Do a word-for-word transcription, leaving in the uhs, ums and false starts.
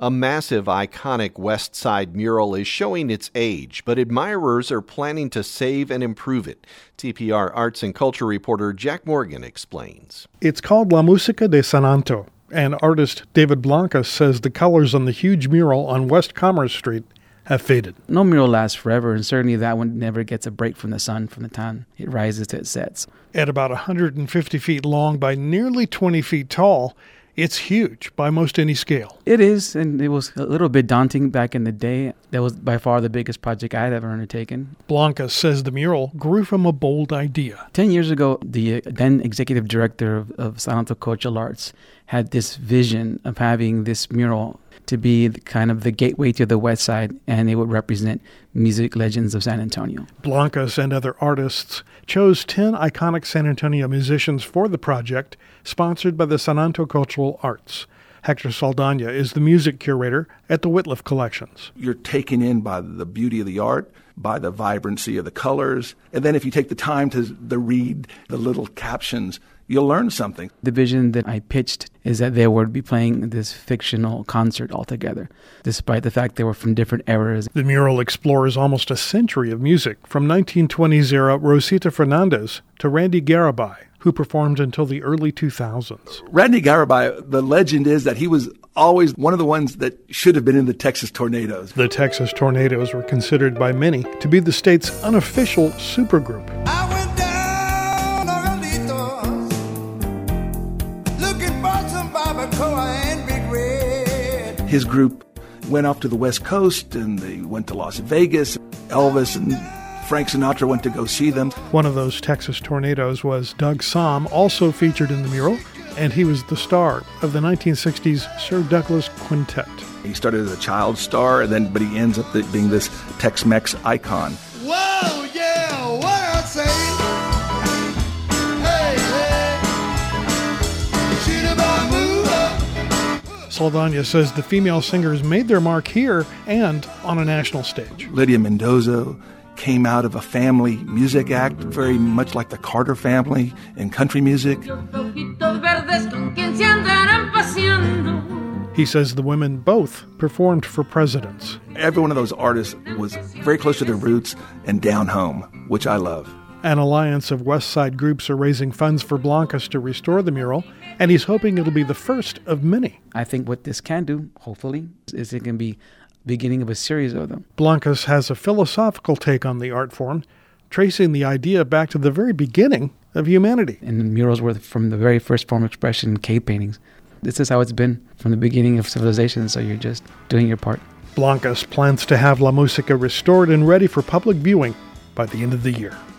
A massive, iconic West Side mural is showing its age, but admirers are planning to save and improve it. T P R arts and culture reporter Jack Morgan explains. It's called La Música de San Anto, and artist David Blancas says the colors on the huge mural on West Commerce Street have faded. No mural lasts forever, and certainly that one never gets a break from the sun from the time it rises to it sets. At about one hundred fifty feet long by nearly twenty feet tall, it's huge by most any scale. It is, and it was a little bit daunting back in the day. That was by far the biggest project I had ever undertaken. Blancas says the mural grew from a bold idea. Ten years ago, the then executive director of, of San Antonio Cultural Arts had this vision of having this mural to be the, kind of the gateway to the West Side, and it would represent music legends of San Antonio. Blancas and other artists chose ten iconic San Antonio musicians for the project, sponsored by the San Antonio Cultural Arts. Hector Saldana is the music curator at the Whitliff Collections. You're taken in by the beauty of the art, by the vibrancy of the colors, and then if you take the time to the read the little captions, you'll learn something. The vision that I pitched is that they would be playing this fictional concert altogether, despite the fact they were from different eras. The mural explores almost a century of music, from nineteen twenties era Rosita Fernandez to Randy Garibay, who performed until the early two thousands. Randy Garibay, the legend is that he was always one of the ones that should have been in the Texas Tornadoes. The Texas Tornadoes were considered by many to be the state's unofficial supergroup. I went down Orlitos, looking for some barbacoa and Big Red. His group went off to the West Coast, and they went to Las Vegas. Elvis and Frank Sinatra went to go see them. One of those Texas Tornadoes was Doug Sahm, also featured in the mural, and he was the star of the nineteen sixties Sir Douglas Quintet. He started as a child star, and then but he ends up being this Tex-Mex icon. Whoa, yeah, what I say? Hey, hey, shoot about move up. Saldana says the female singers made their mark here and on a national stage. Lydia Mendoza came out of a family music act, very much like the Carter family in country music. He says the women both performed for presidents. Every one of those artists was very close to their roots and down home, which I love. An alliance of West Side groups are raising funds for Blancas to restore the mural, and he's hoping it'll be the first of many. I think what this can do, hopefully, is it can be beginning of a series of them. Blancas has a philosophical take on the art form, tracing the idea back to the very beginning of humanity. And the murals were from the very first form of expression, cave paintings. This is how it's been from the beginning of civilization, so you're just doing your part. Blancas plans to have La Música restored and ready for public viewing by the end of the year.